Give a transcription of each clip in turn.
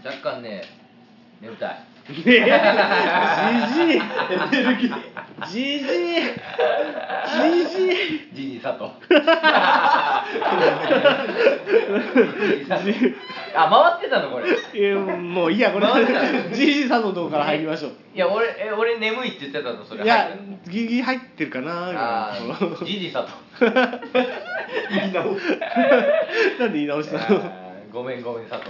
若干ね眠たい。 じじいエネルギーじじいジジ佐藤あ、回ってたのこれ。 もういいやこれじじい佐藤のとこから入りましょう。 いや俺眠いって言ってたのそれ。 いやギリギリ入ってるかな。 あージジ佐藤言い直すなんで言い直したの。 ごめん佐藤ね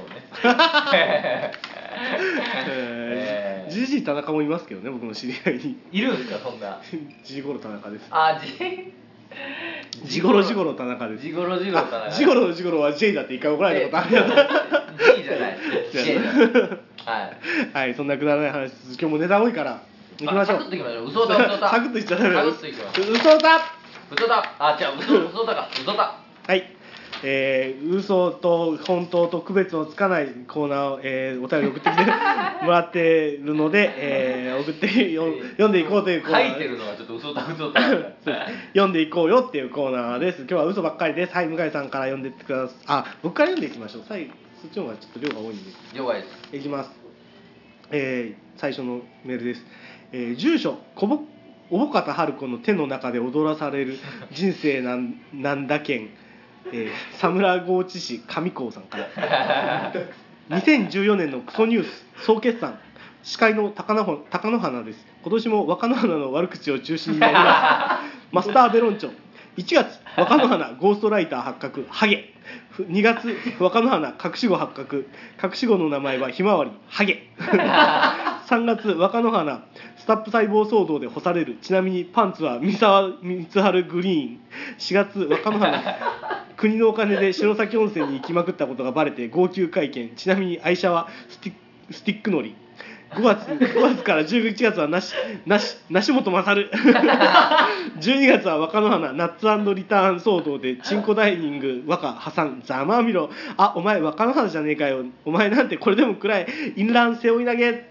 じじい田中もいますけどね、僕の知り合いに。 いるんですかそんな。 じごろ田中です。 あ、 じごろ田中です。 じごろ田中。 じごろのじごろは J だって一回怒られたことあるやつ。 G じゃない。J はい、そんなくだらない話です。今日もネタ多いから行きましょう。 サクッと行きましょう。嘘だ。 サクッといっちゃダメだよ。 嘘だ。あ、違う、嘘だ。 はい。嘘と本当と区別をつかないコーナーを、お便り送ってきてもらってるので、送って読んでいこうというコーナー。 書いてるのがちょっと嘘だ読んでいこうよっていうコーナーです。今日は嘘ばっかりです。はい、向井さんから読んでってください。あ、僕から読んでいきましょう。そっちの方がちょっと量が多いんで。 了解です。 いきます。最初のメールです。住所小方春子の手の中で踊らされる人生なんだけん。佐村河内市上高さんから2014年のクソニュース総決算司会の貴乃花です。今年も若乃花の悪口を中心になりますマスターベロンチョ。1月若乃花ゴーストライター発覚ハゲ。2月若乃花隠し子発覚。隠し子の名前はひまわりハゲ3月若乃花スタップ細胞騒動で干される。ちなみにパンツは三沢光晴グリーン。4月若乃花国のお金で城崎温泉に行きまくったことがバレて号泣会見。ちなみに愛車はスティックのり。5月から11月はなし本勝12月は若乃花ナッツ&リターン騒動でチンコダイニング若破産ざまあみろ。あ、お前若乃花じゃねえかよ。お前なんてこれでもくらいインラン背負い投げ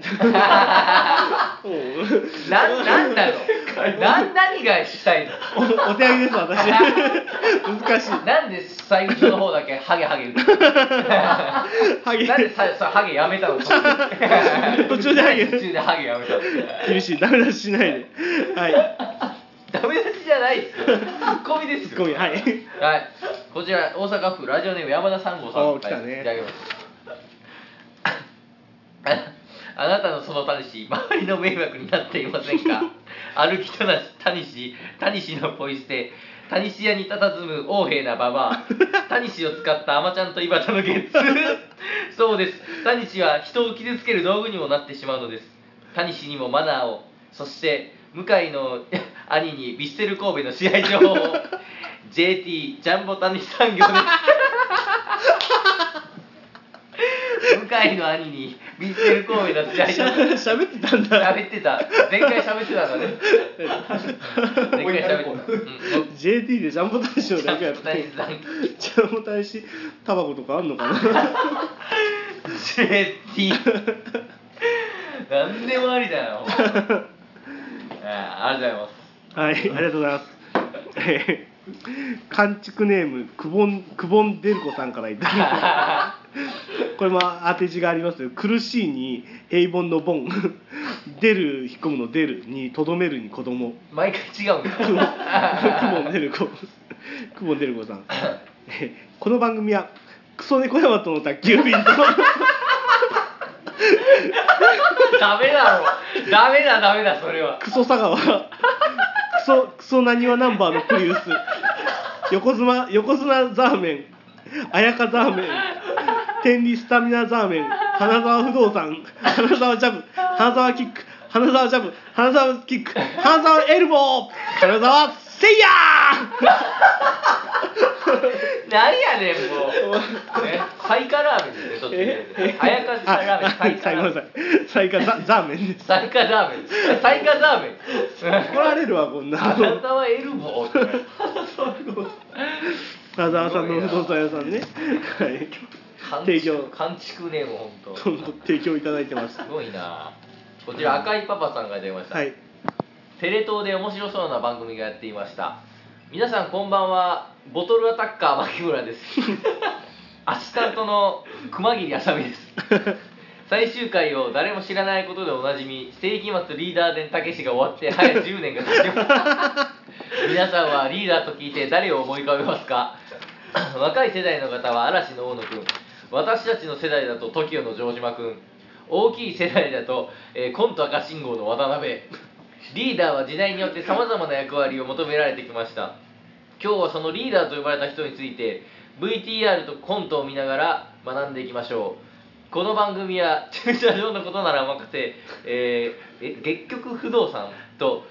なんだろう何がしたいの。 お手上げです私難しい。 なんで最初の方だけハゲ言うのハゲなんでハゲやめたの途中でハゲやめたの。 厳しい。ダメ出ししないで。はい。 ダメ出しじゃないですよ。ツッコミです。 ツッコミ、はい。 はい。こちら大阪府ラジオネーム山田三号さん。 来たね。 いただきます。あなたのそのタニシ、周りの迷惑になっていませんか。歩きとなしタニシのポイ捨て。タニシ屋に佇む横柄なババア。タニシを使ったアマちゃんとイバタのゲッツそうです。タニシは人を傷つける道具にもなってしまうのです。タニシにもマナーを、そして向井の兄にヴィッセル神戸の試合情報をJT ジャンボタニシ産業です向井の兄にヴィッセル神戸の試合情報喋ってたんだ。 喋ってた。前回喋ってたのね。前回喋ってた。 JT でジャンボ大使のだけやって。ジャンボ大使タバコとかあんのかな。 JT なんでもありだよ。ありがとうございます。 はい、ありがとうございます。完築ネームくぼんデルコさんからいただきます。これも当て字がありますよ。苦しいに平凡のボン出る引っ込むの出るにとどめるに子供。 毎回違うんです。 くぼんデルコさん。この番組はクソ猫ヤマトの宅急便とダメだそれは。 クソ佐川クソなにわナンバーのプリウス横綱ザーメン綾香ザーメン天理スタミナザーメン花沢不動産花沢ジャブ花沢キック花沢ジャブ花沢キック花沢エルボー花沢セイヤ何やねんもう。サイカラーメンですね。そっちで。綾香ラーメン。 サイカザーメンです。 サイカザーメン。 怒られるわこんな。 花沢エルボー。 花沢さんの不動産屋さんね。はい。 提供。完築ネーム本当。 提供いただいてます。 すごいな。こちら赤いパパさんが出ました。 はい。 テレ東で面白そうな番組がやっていました。皆さんこんばんは。ボトルアタッカー牧村です。アシスタントの熊切あさみです。 最終回を誰も知らないことでおなじみ世紀末リーダー伝たけしが終わって早10年が経ちました皆さんはリーダーと聞いて誰を思い浮かべますか若い世代の方は嵐の大野くん、私たちの世代だと TOKIO の城島くん、大きい世代だと、コント赤信号の渡辺。リーダーは時代によってさまざまな役割を求められてきました。今日はそのリーダーと呼ばれた人について VTR とコントを見ながら学んでいきましょう。この番組は駐車場のことならお任せ、月局不動産と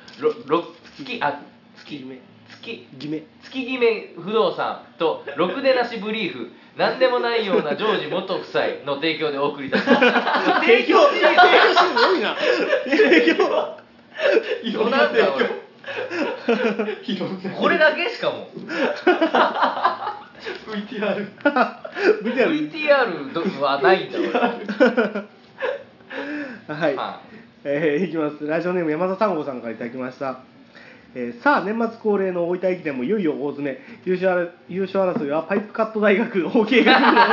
月決め不動産とろくでなしブリーフ、なんでもないようなジョージ元夫妻の提供でお送りいたします提供すごいな。提供いろんな提供これだけしかも VTR はないんだはい、いきます。ラジオネーム山田三郷さんからいただきました。さあ年末恒例の大分駅伝もいよいよ大詰め、優勝争いはパイプカット大学 OK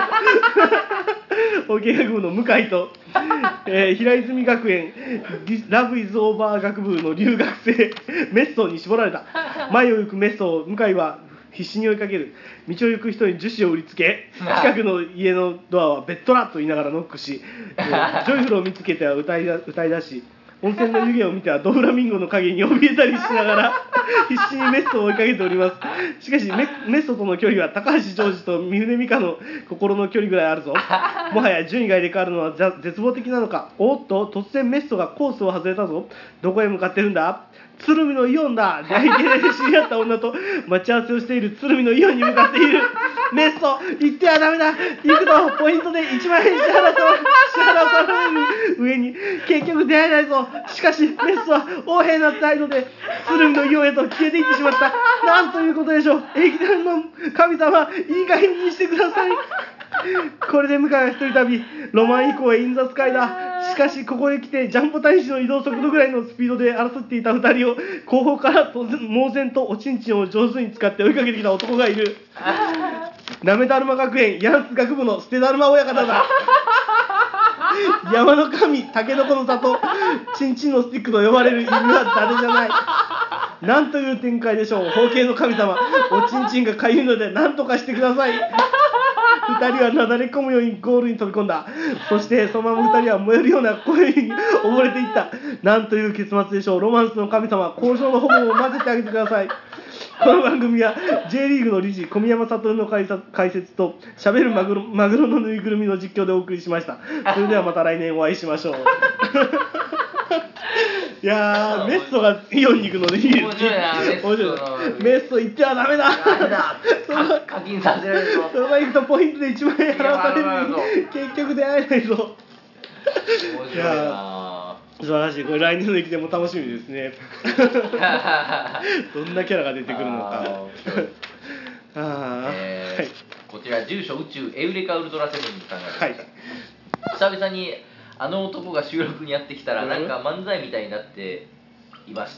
学部の向井と、平泉学園ラブイズオーバー学部の留学生メッソに絞られた。前を行くメッソを向井は必死に追いかける。道を行く人に樹脂を売りつけ、近くの家のドアはベッドラと言いながらノックし、ジョイフルを見つけては歌い出し、温泉の湯気を見てはドフラミンゴの影に怯えたりしながら必死にメッソを追いかけております。しかしメッソとの距離は高橋ジョージと三船美佳の心の距離ぐらいあるぞ。もはや順位が入れ替わるのは絶望的なのか。おっと突然メッソがコースを外れたぞ。どこへ向かってるんだ。鶴見のイオンだ。来店で知り合った女と待ち合わせをしている鶴見のイオンに向かっている。メッソ行ってはダメだ。行くとポイントで1万円支払われる上に結局出会えないぞ。しかしメッソは横柄な態度で鶴見のイオンへと消えていってしまった。なんということでしょう。駅伝の神様いい加減にしてください。これで向井は一人旅ロマン以降へインザスカイだ。しかしここへ来てジャンボ大使の移動速度ぐらいのスピードで争っていた2人を後方から猛然とおちんちんを上手に使って追いかけてきた男がいる。なめだるま学園ヤンス学部の捨てだるま親方だ。山の神タケノコの里チンチンのスティックと呼ばれる意味は誰じゃない。なんという展開でしょう。包茎の神様おちんちんがかゆいので何とかしてください。2人はなだれ込むようにゴールに飛び込んだ。そしてそのまま2人は燃えるような声に溺れていった。なんという結末でしょう。ロマンスの神様交渉のホモを混ぜてあげてください。この番組は J リーグの理事小宮山悟の解説としゃべるマグロのぬいぐるみの実況でお送りしました。それではまた来年お会いしましょう。いやーメッソがイオンに行くのでいいです。 面白いなメッソ行ってはダメだ。 課金させられるぞ。 その場合行くとポイントで1万円払わされるのに結局出会えないぞ。 面白いな。 素晴らしい。これ来年の駅伝も楽しみですね。どんなキャラが出てくるのか。 こちら住所宇宙エウレカウルトラセブンさんが、久々にあの男が収録にやってきたらなんか漫才みたいになっていました。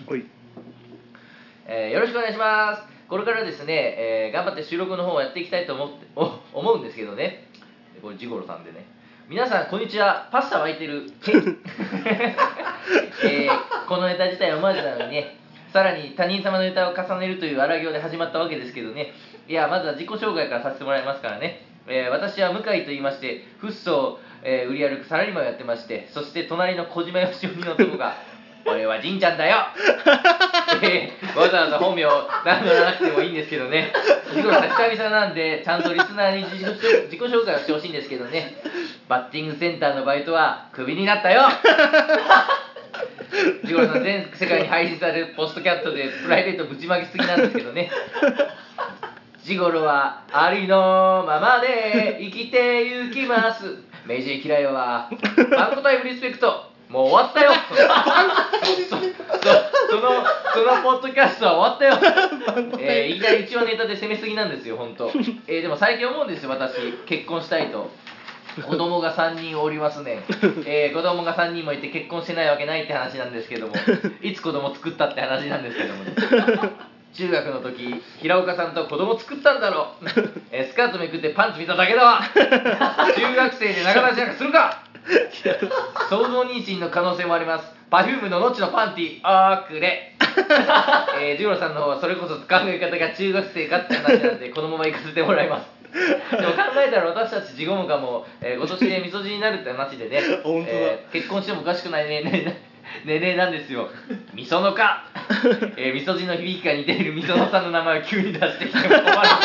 よろしくお願いします。これからですね、頑張って収録の方をやっていきたいと思うんですけどね。これジゴロさんでね。皆さんこんにちは。パスタ沸いてる、このネタ自体はオマージュなのにね、さらに他人様のネタを重ねるという荒行で始まったわけですけどね。いやまずは自己紹介からさせてもらいますからね。私は向井と言いまして、フッ素を、売り歩くサラリーマンをやってまして、そして隣の小島よしおにの男が俺はじんちゃんだよ。わざわざ本名名乗らなくてもいいんですけどね。久々なんでちゃんとリスナーに自己紹介をしてほしいんですけどね。バッティングセンターのバイトはクビになったよ。ジゴロさん全世界に配信されるポストキャットでプライベートぶちまきすぎなんですけどね。ジゴロはありのままで生きてゆきます。メジェ嫌いはバンコタイムリスペクトもう終わったよ。そのポッドキャストは終わったよ。いきなりうちはネタで攻めすぎなんですよ本当。でも最近思うんですよ。私結婚したいと。子供が3人おりますね。子供が3人もいて結婚してないわけないって話なんですけども、いつ子供作ったって話なんですけどもね。中学の時平岡さんと子供作ったんだろう。スカートめくってパンツ見ただけだわ。中学生で仲出しなんかするか。 想像妊娠の可能性もあります。Perfume のノッチのパンティーくれジゴロさんの方はそれこそ考え方が中学生かって話なんでこのまま行かせてもらいます。でも考えたら私たちジゴムカも、今年でみそじになるって話でね、 本当だ、 結婚してもおかしくない年齢なんですよ。みそのか、みそじの響きが似ているみそのさんの名前を急に出してきても困るんですけどね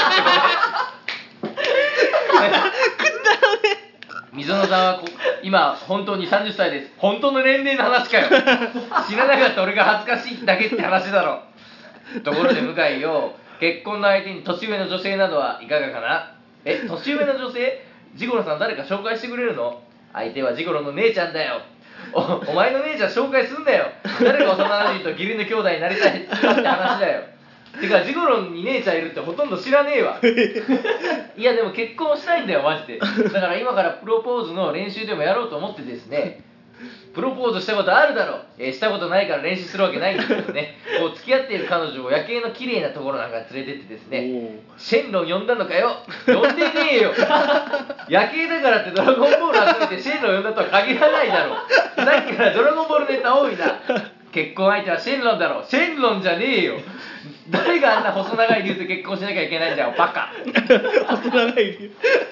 みそのさんは今本当に30歳です。本当の年齢の話かよ知らなかった俺が恥ずかしいだけって話だろ。ところで向井よ、結婚の相手に年上の女性などはいかがかな。年上の女性、ジゴロさん誰か紹介してくれるの？相手はジゴロの姉ちゃんだよ。お前の姉ちゃん紹介すんだよ。誰が幼馴染と義理の兄弟になりたいって話だよ。てかジゴロに姉ちゃんいるってほとんど知らねえわいやでも結婚したいんだよマジで。だから今からプロポーズの練習でもやろうと思ってですね、プロポーズしたことあるだろ、したことないから練習するわけないんですけどねこう付き合っている彼女を夜景の綺麗なところなんか連れてってですね、シェンロン呼んだのかよ。呼んでねえよ夜景だからってドラゴンボール集めてシェンロン呼んだとは限らないだろ。さっきからドラゴンボールネタ多いな。結婚相手はシェンロンだろ。シェンロンじゃねえよ。誰があんな細長い竜と結婚しなきゃいけないんだよバカ細長い竜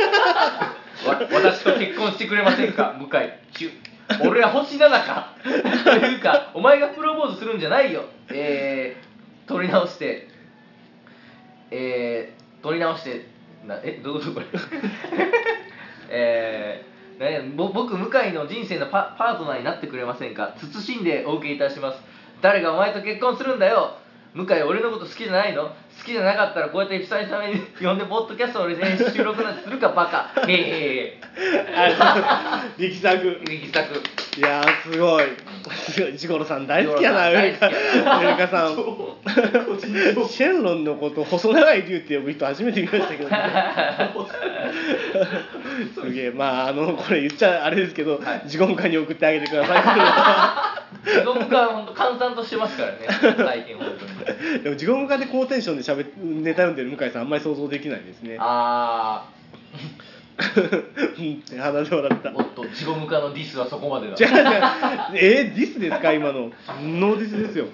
私と結婚してくれませんか向井チュ。俺は星7かというかお前がプロポーズするんじゃないよ。取り直してどういうことこれ僕向井の人生のパートナーになってくれませんか。謹んでお受けいたします。誰がお前と結婚するんだよ。向井俺のこと好きじゃないの？好きじゃなかったらこうやって久々に呼んでポッドキャストを収録なんてするかバカ力作。 いやーすごいジゴロさん大好きやな。ウエルカさんシェンロンのこと細長い竜って呼ぶ人初めて見ましたけど、ね、すげえ。まあこれ言っちゃあれですけど、はい、ジゴムカに送ってあげてくださいジゴムカは本当閑散としてますからね最近本当に。 でもジゴムカで高テンションでネタ読んでる向井さんあんまり想像できないですね。鼻で笑った。 おっとジゴムカのディスはそこまでだ。 違うディスですか今の。ノーディスですよ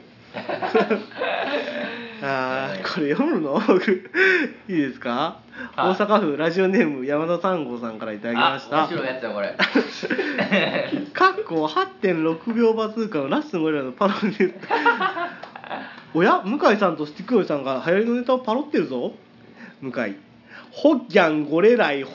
これ読むのいいですか。大阪府ラジオネーム山田三号さんからいただきました。 面白いやつだこれかっこ 8.6 秒バズーカのラッスンゴリラのパロディおや向井さんとスティックヨリさんが流行りのネタをパロってるぞ。向井ホッギャンゴレライ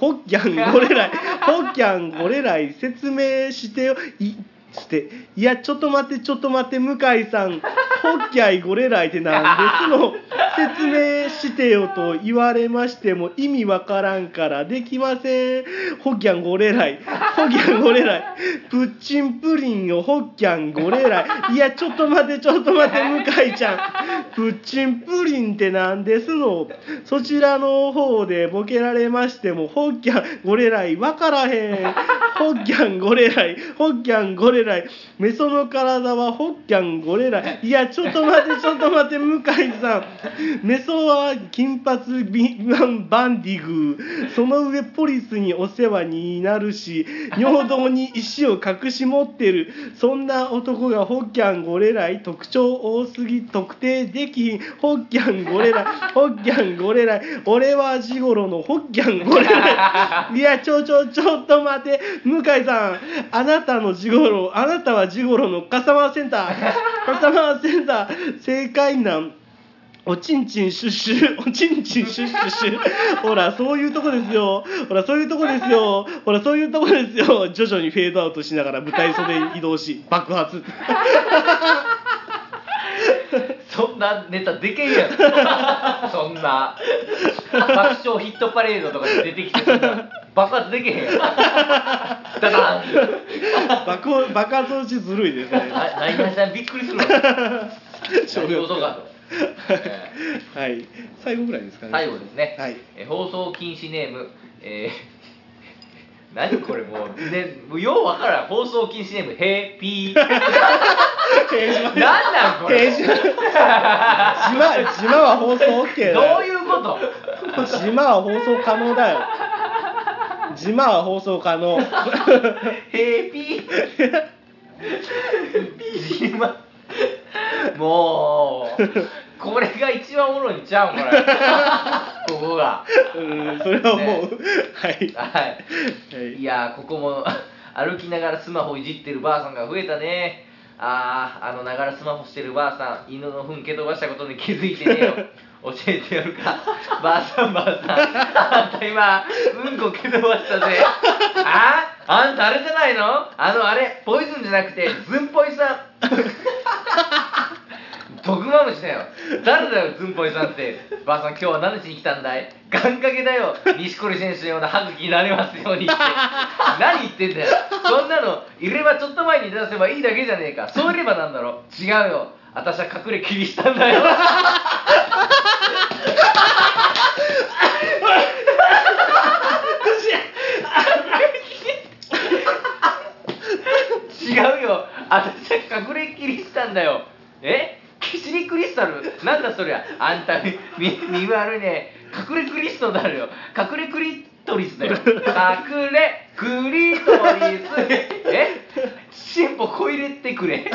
説明してよいやちょっと待って向井さんホッギャイゴレライってなんですの説明してよと言われましても意味わからんからできません。ホッギャンゴレライプッチンプリンよホッギャンゴレライ。いやちょっと待って向井ちゃんプッチンプリンってなんですの。そちらの方でボケられましてもホッギャンゴレライわからへん。ホッギャンゴレライメソの体はホッギャンゴレライ。いやちょっと待って向井さんメソは金髪バンディグー、その上ポリスにお世話になるし尿道に石を隠し持ってる。そんな男がホッギャンゴレライ特徴多すぎ特定できひん。ホッギャンゴレライ俺はジゴロのホッギャンゴレライ。いやちょっと待って向井さんあなたはジゴロのカスタマーセンター正解なんおちんちんシュッシュほらそういうとこですよ徐々にフェードアウトしながら舞台袖に移動し爆発そんなネタでけんやんそんな爆笑ヒットパレードとかで出てきてそんな爆発でけへんやんダダーン爆発落ちずるいですね。 何々さんびっくりするわ何事かとはい、最後ぐらいですかね。 最後ですね、 はい、 放送禁止ネーム、何これもうようわからん。放送禁止ネームヘーピー何なんこれ島は放送 OK だよ。 どういうこと島は放送可能だよ。 ジマー放送家のヘーピージマもうこれが一番おもろいんちゃうんこれここがそれはもう、 ねはいはいいやここも歩きながらスマホいじってるばあさんが増えたね。ながらスマホしてるばあさん、犬の糞蹴飛ばしたことに気づいてねえよ。教えてやるか。ばあさんばあさん、あんた今うんこ蹴飛ばしたぜ。あんたあれじゃないの？あれポイズンじゃなくてズンポイさん。毒マムシだよ。誰だよズンポイさんって。ばあさん今日は何しに来たんだい？願掛けだよ。錦織選手のような歯茎になれますようにって何言ってんだよ。そんなのいればちょっと前に出せばいいだけじゃねえか。そういればなんだろ。違うよ、私は隠れキリシタンだよ。違うよ、私は隠れキリシタンだよ。キシリクリスタルなんだそりゃ。あんた身悪いね。隠れクリストだよ。隠れクリトリスだよ。隠れクリトリス。進歩こ入れてくれ。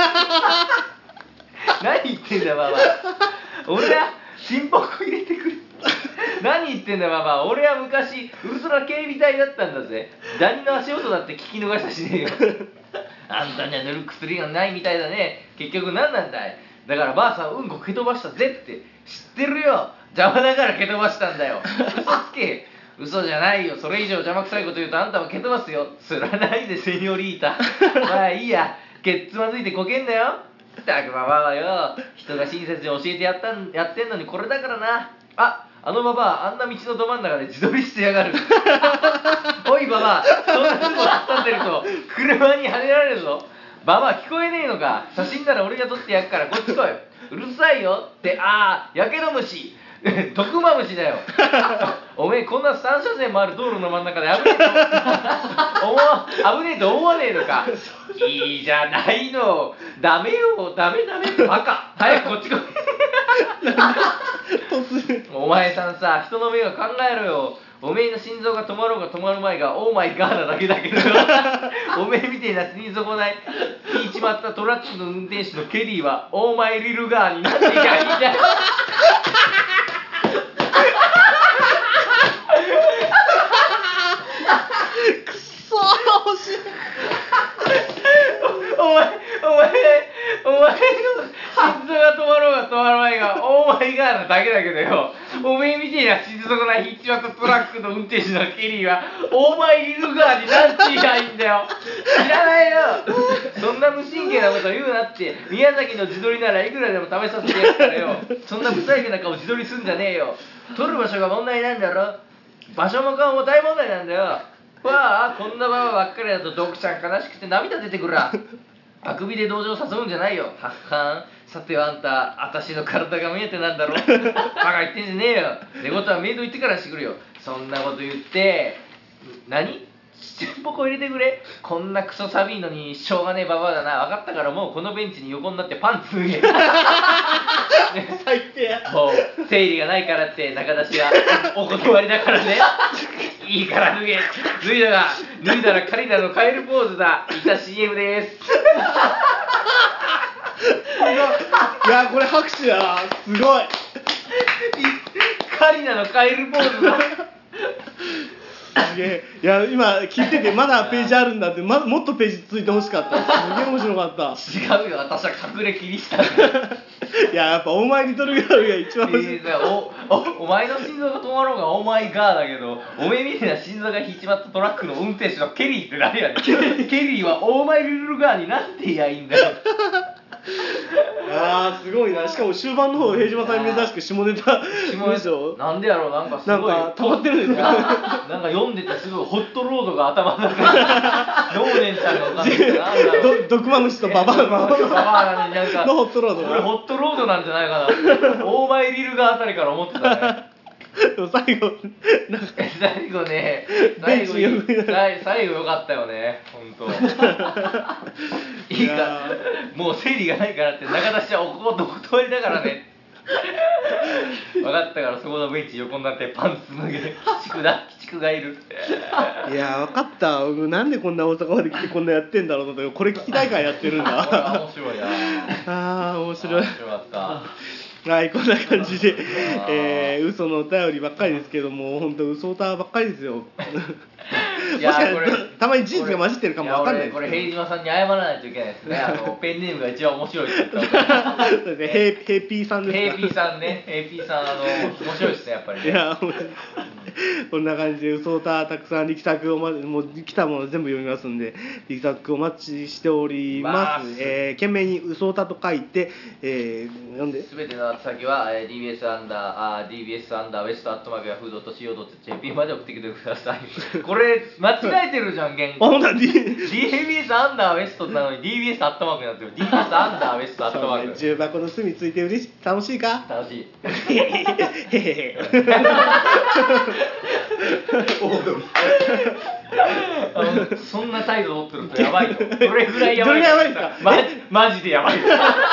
何言ってんだよババア。俺は進歩こ入れてくれ。何言ってんだよババア。俺は昔ウルトラ警備隊だったんだぜ。ダニの足音だって聞き逃したしねえよ。あんたには塗る薬がないみたいだね。結局何なんだい。だからばあさんうんこ蹴飛ばしたぜって知ってるよ。邪魔だから蹴飛ばしたんだよ。嘘つけ。嘘じゃないよ。それ以上邪魔くさいこと言うとあんたも蹴飛ばすよ。つらないでセニョリータ。まあいいや、けっつまずいてこけんなよ。ったくババアはよ、人が親切に教えてやってんのにこれだからな。あのババア、あんな道のど真ん中で自撮りしてやがる。おいババア、そんなとこ突っ立ってると車にはねられるぞ。ババア聞こえねえのか。写真なら俺が撮ってやっからこっち来い。うるさいよって。やけど虫。毒マムシだよ。おめえこんな3車線もある道路の真ん中で危ねえと思わねえのか。いいじゃないの。ダメよ、ダメバカ。早くこっち来い。お前さんさ、人の目を考えろよ。おめえの心臓が止まろうが止まる前がオーマイガーなだけだけどよ。おめえみてえな死に損ない引いちまったトラックの運転手のケリーはオーマイリルガーになっていきゃいいんだよ。 くそー惜しい。 お前の心臓が止まろうが止まる前がオーマイガーなだけだけどよ。おめえみてえな死に損ない引いちまったトラックの運転手のケリーはオーマイリルガーになんて言えばいいんだよ。知らないよ。そんな無神経なこと言うなって。宮崎の自撮りならいくらでも試させてやるからよ。そんな不細工な顔自撮りすんじゃねえよ。撮る場所が問題なんだろ。場所も顔も大問題なんだよ。こんなババばっかりだとドクちゃん悲しくて涙出てくるわ。あくびで同情誘うんじゃないよ。はっはん。さてはあんた、私の体が見えてなんだろ。バカ言ってんじゃねえよ。寝言はメイド言ってからしてくるよ。そんなこと言って何チンポコ入れてくれ。こんなクソサビいのにしょうがねえババアだな。分かったからもうこのベンチに横になってパンツ脱げ。 最低や。 もう生理がないからって中出しはお断りだからね。いいから脱げ。脱いだらカリナのカエルポーズだ。いた CM です。 いやこれ拍手や。すごい。 カリナのカエルポーズだ。 すげえ。いや今聞いててまだページあるんだって、もっとページついてほしかった。すげえ面白かった。 違うよ、私は隠れキリシタン。 いややっぱオーマイリトルガールが一番面白い。 お前の心臓が止まろうがオーマイガーだけど、おめえみたいな心臓が引いちまったトラックの運転手のケリーって誰やねん。ケリーはオーマイリルガーになんて言やいいんだよ。 すごいな。しかも終盤の方平島さんに珍しく下ネタ文章なんでやろう。なんかすごいなんか溜まってるんですか。 なんか読んでてすごいホットロードが頭の中に。ノーネンちゃんのおかげでなんだろう。 毒マムシとババアのババアなのになんかのホットロードが。 これホットロードなんじゃないかな。オーマイリルガーあたりから思ってたね。 最後ね、最後よかったよね、ほんと。いいか、もう生理がないからって中出しはお断りだからね。 分かったからそこのベンチ横になってパンツ脱げ鬼畜がいる。 いや分かった。なんでこんな大阪まで来てこんなやってんだろうと。これ聞きたいからやってるんだ。 これは面白いな。 面白い。 面白かった。 はい、こんな感じで、嘘のお便りばっかりですけども、本当嘘歌ばっかりですよ。 いやこれたまに事実が混じってるかもわかんないですけど。 これ平島さんに謝らないといけないですね。ペンネームが一番面白いって言った。 そうですね、ヘイピーさんですか。 ヘイピーさんね、ヘイピーさん面白いですねやっぱりね。 いやこんな感じで嘘歌たくさん力作をもう来たもの全部読みますんで力作お待ちしております。懸命に嘘歌と書いて、読んで。 すべての宛先は DBS アンダーウェスト@yahoo.co.jp まで送ってきてください。これ間違えてるじゃん原稿。 ほんとだ DBS アンダーウェストなのに DBS アットマークになってる。DBS アンダーウェストアットマーク。 重箱の隅ついて楽しいか。 楽しい。 へへへ。 そんな態度取ってるとやばいと。どれぐらいやばいどれぐらいやばいですか。 マジでやばい。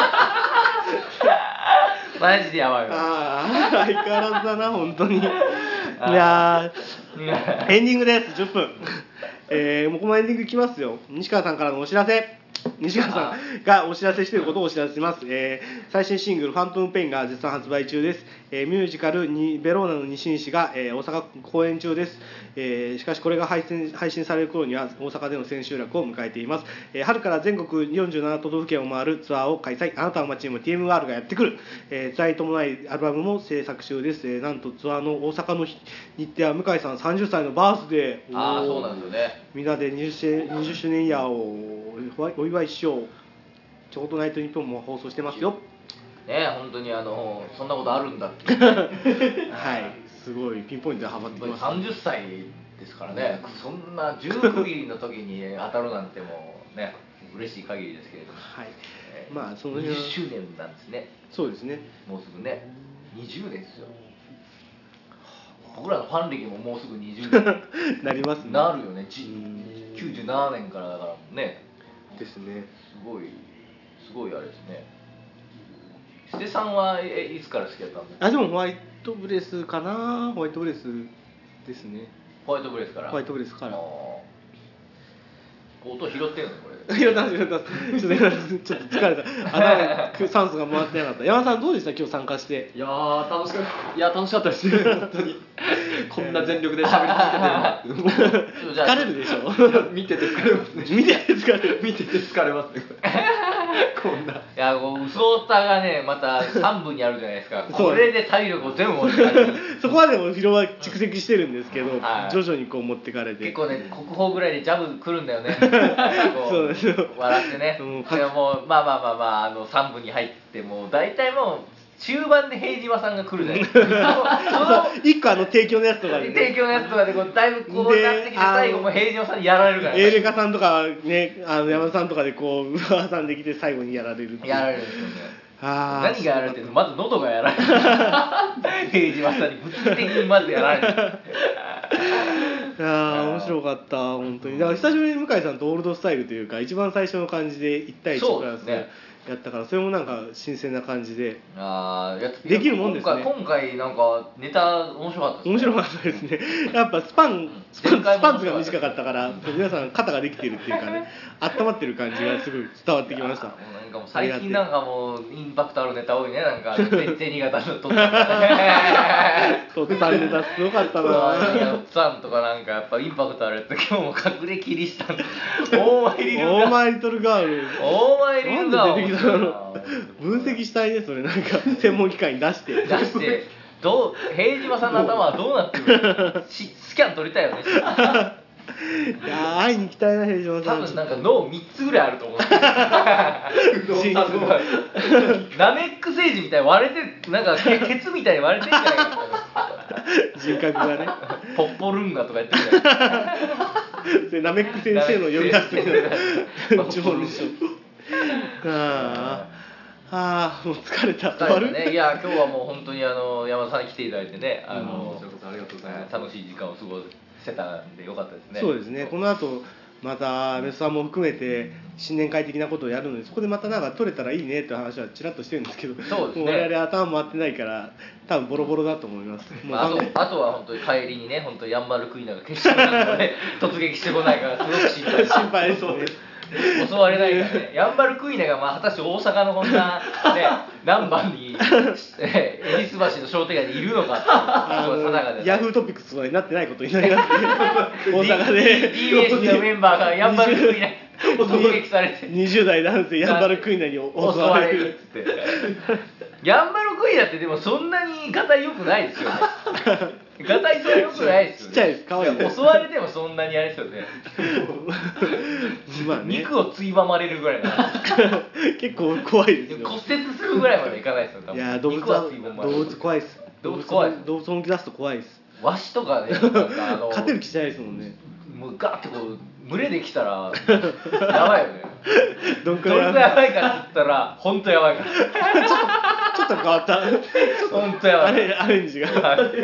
マジでやばいわ。相変わらずだな本当に。いやエンディングです。10分。もうこのエンディングいきますよ。西川さんからのお知らせ。西川さんがお知らせしていることをお知らせします。最新シングル「ファントムペイン」が絶賛発売中です。ミュージカルにベローナの西西が、大阪公演中です。しかしこれが配信される頃には大阪での千秋楽を迎えています。春から全国47都道府県を回るツアーを開催。あなたの街にも TMR がやってくる。ツアーに伴いアルバムも制作中です。なんとツアーの大阪の日程は向井さん30歳のバースデー。 そうなんですよね。 みんなで20周年イヤーをお祝いしよう。ちょうどナイトニッポンも放送してますよ。 ね、本当にそんなことあるんだって。 はい、すごいピンポイントでハマってきます。 30歳ですからね。そんな19切りの時に当たるなんてもうね、嬉しい限りですけれども。 はい。まあその 20周年なんですね。 そうですね。 もうすぐね、20年ですよ。僕らのファン歴ももうすぐ20年なりますね。 なるよね。97年からだからね。 ですね。 すごいあれですね。捨てさんはいつから好きだったんですか。 でもホワイトブレスかな。ホワイトブレスですね。 ホワイトブレスから。 ホワイトブレスから。 音拾ってるのこれ。 拾ったちょっと疲れた。酸素が回ってなかった。山田さんどうでした今日参加して。 いや楽しかったですね本当に。こんな全力で喋り続けてるなって疲れるでしょ。 見てて疲れますね。 見てて疲れますねこんな。 いや嘘歌がねまた3部にあるじゃないですか。これで体力を全部持ってかれてそこまでも疲労は蓄積してるんですけど、徐々にこう持ってかれて結構ね国宝ぐらいでジャブ来るんだよね。 そうですよ。 笑ってね。でももうまあ3部に入ってもう大体もう中盤で平島さんが来るじゃないですか。 一個提供のやつとかで、ね、 提供のやつとかでだいぶこうなってきて最後も平島さんにやられるから、 エーレカさんとかね山田さんとかでこう挟んできて最後にやられる。 やられるんですよね。何がやられてるの。まず喉がやられる。平島さんに物理的にまずやられる。 面白かった本当に。だから久しぶりに向井さんとオールドスタイルというか一番最初の感じで1対1クラスやったからそれもなんか新鮮な感じでできるもんですね。 今回なんかネタ面白かったですね。 面白かったですね。やっぱスパンツが短かったから皆さん肩ができてるっていうかね温まってる感じがすごい伝わってきました。 なんかもう最近なんかもうインパクトあるネタ多いね。なんか銭形のとっさんネタすごかったな。 さんとかなんかやっぱインパクトあるやつ。今日も隠れキリシタンオーマイリトルガールなんで出てきたの。分析したいねそれ。なんか専門機関に出して平島さんの頭はどうなってる。スキャン撮りたいよね。 いや会いに行きたいな平島さん。 多分なんか脳3つぐらいあると思う。ナメック星人みたいに割れてなんかケツみたいに割れてるんじゃないか。 人格がね。 ポッポルンガとかやってるじゃない。 それナメック先生の呼び出す地方の人。もう疲れた。 いや今日はもう本当に山田さんに来ていただいてねこちらこそありがとうございます。 楽しい時間を過ごせたんでよかったですね。 そうですね。この後またメスさんも含めて新年会的なことをやるので、そこでまたなんか取れたらいいねっていう話はちらっとしてるんですけど、 そうですね、 もう我々頭回ってないから多分ボロボロだと思います。もうあとは本当に帰りにね、本当ヤンバルクイナが決勝なんかね突撃してこないからすごく心配心配ですね。 襲われないからね。ヤンバルクイナが果たして大阪のこんなね何番に恵比寿橋の商店街にいるのかっていう定かで、 ヤフートピックスとかになってないことになりますね。大阪で DBS のメンバーがヤンバルクイナ突撃されて 20代男性ヤンバルクイナに襲襲われるっつってヤンバルクイナってでもそんなにガタイ良くないですよね。ガタイそんな良くないですよね。 ちっちゃいです、可愛いです。 襲われてもそんなにあれですよね。 まあね、 肉をついばまれるぐらいな結構怖いですよ。 骨折するぐらいまでいかないですよ多分。 いや動物肉はついばまれる。 動物怖いです。 動物怖いです。 動物本気出すと怖いです。 ワシとかね、なんか勝てる気しないですもんね。 もうガーってこう群れできたらやばいよね。 どんくどれくらいらいやばいかって言ったら本当やばいから。 ちょっと変わった本当やばい。 アレンジが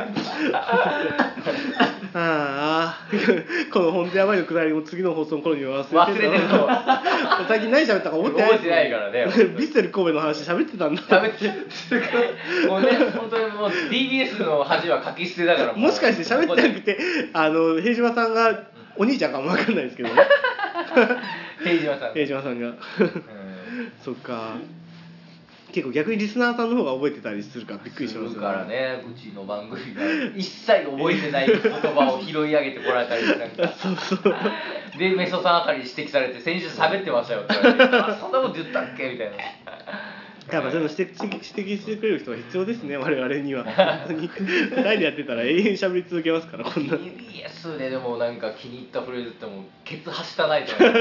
ああこの本当やばいのくだりも次の放送の頃には忘れてるの。 最近何喋ったか思ってない覚えてないからね。 ビッセル神戸の話喋ってたんだ。 食べてもうね、本当にもう DBS の恥は書き捨てだから。 もしかして喋ってなくて平島さんがお兄ちゃんかも分かんないですけどね。平島さんがそっか、結構逆にリスナーさんの方が覚えてたりするからびっくりしますよね。 からね、うちの番組が一切覚えてない言葉を拾い上げてこられたりなんかそうそうでメソさんあたりに指摘されて先週喋ってましたよって言われてあそんなこと言ったっけみたいな。 やっぱそういうの指摘してくれる人が必要ですね、我々には。本当に2人でやってたら永遠喋り続けますからこんな。 TBS ででもなんか気に入ったフレーズってもうケツはしたないと思う。 もう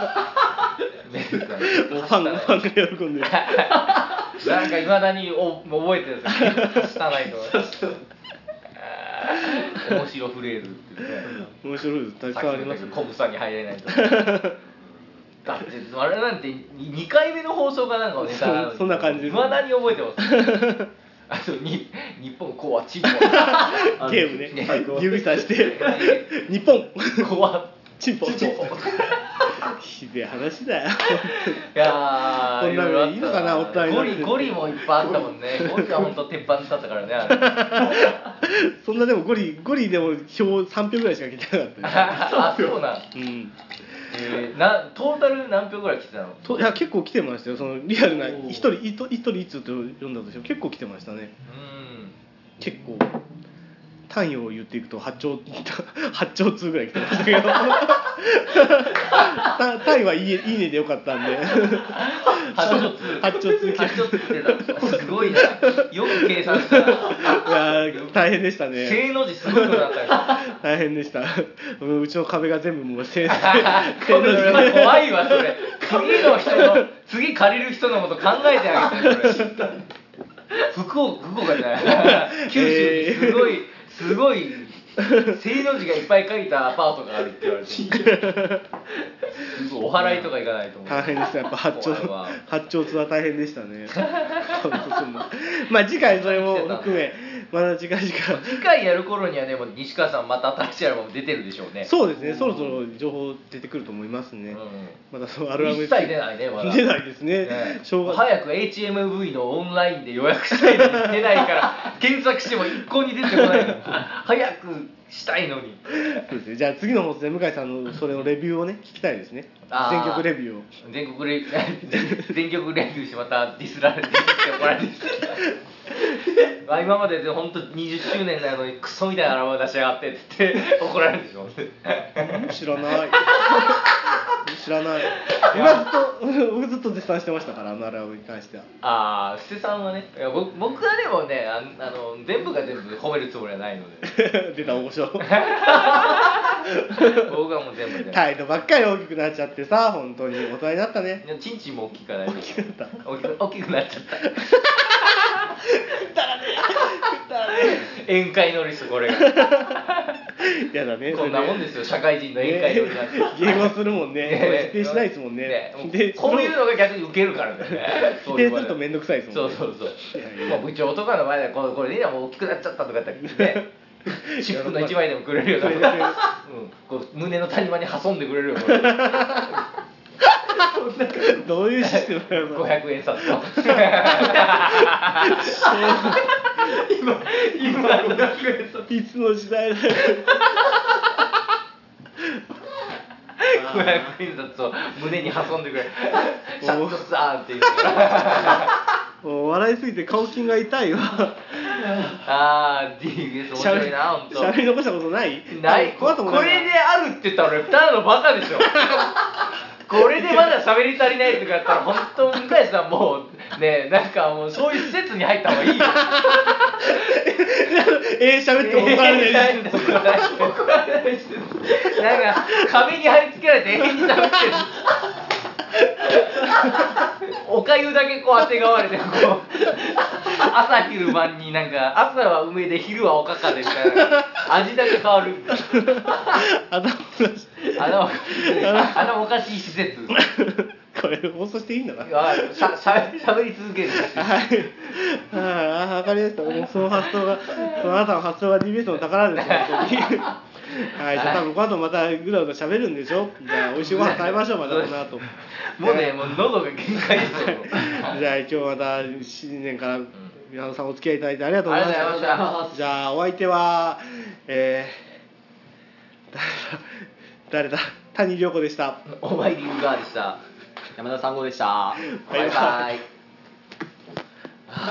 ファンが喜んでる。 なんかいまだに覚えてるんですよ。ケツはしたないと思う。面白フレーズって言って。 面白いです、たくさんありますよ。 コブさんに入れないと。だってあれなんて2回目の放送がなんかネタなのにそんな感じです。 いまだに覚えてます。あと日本コアチンポゲームね、指さして日本コアチンポひでえ話だよ。 いやこんなのいいのかな、大人になって。 ゴリもいっぱいあったもんね。ゴリは本当鉄板だったからね。 そんなでもゴリでも票3票ぐらいしか来てなかったよ。 あ、そうなん。トータル何票ぐらい来てたの？ いや結構来てましたよ。そのリアルな一人いつと読んだとしても結構来てましたね。結構単位を言っていくと8兆通ぐらい来てましたけど単位はいいねでよかったんで8兆通来てた。すごいな。よく計算したな。 いや大変でしたね。 正の字すごいことだったよ。 大変でした。うちの壁が全部もう正の字怖いわそれ。次借りる人のこと考えてあげてそれ。福岡じゃない。九州にすごい正の字がいっぱい書いたアパートがあるって言われて。お祓いとか行かないと思う。 大変でした。やっぱ八丁津は大変でしたね。まあ次回それも含めまだ次回やる頃にはでも西川さんまた新しいアルバム出てるでしょうね。 そうですね。そろそろ情報出てくると思いますね。まだそのアルバム一切出ないね。まだ出ないですね。 早く HMV のオンラインで予約したいのに出ないから検索しても一向に出てこないの。早くしたいのに。 そうですね。じゃあ次の放送で向井さんのそれのレビューをね聞きたいですね。全曲レビューを。全曲レビューしてまたディスって怒られて。今までで本当20周年なのにクソみたいなアルバム出しやがってって言って怒られるでしょ。 知らない。僕ずっと絶賛してましたからアルバムに関しては。 布施さんはね、僕はでもね全部が全部褒めるつもりはないので。 出た大御所。僕はもう全部態度ばっかり大きくなっちゃってさ、本当に大人になったね。 チンチンも大きくない。 大きくなった。 大きくなっちゃった。宴会ノリスこれが。 やだね。 こんなもんですよ社会人の宴会ノリなんて。 迎合するもんね。否定しないですもんね。 こういうのが逆にウケるからね。 否定すると面倒くさいですもんね。 そう。部長とかの前でこれでもう大きくなっちゃったとかってね。 私服の一枚でもくれるよくれるくれるこう胸の谷間に挟んでくれるよこれどういうシステムなの 500円札と今500円札いつの時代だよ 500円札を胸に挟んでくれシャットさーんって言うからもう笑いすぎて顔筋が痛いわ DBS 面白いなほんとしゃべり残したことないないここの後もないれであるって言ったら俺ただのバカでしょこれでまだ喋り足りないとかやったら本当向井さんもうねなんかもうそういう施設に入った方がいいよ喋っても怒られないし怒られないしなんか壁に貼り付けられて永遠に喋ってるおかゆだけこうあてがわれてこう朝昼晩になんか朝は梅で昼はおかかでみたいな味だけ変わる頭おかしい施設これ放送していいんだなしゃべり続けるはいわかりましたもうその発想がそのあなたの発想が DBS の宝です本当にはい、じゃあ多分この後またぐだぐだ喋るんでしょじゃあ美味しいご飯食べましょうまたこの後もうねもう喉が限界ですよじゃあ今日また新年から皆さんお付き合いいただいてありがとうございましたありがとうございますじゃあお相手は誰だ谷涼子でしたお前リンガーでした山田三号でした。 バイバイ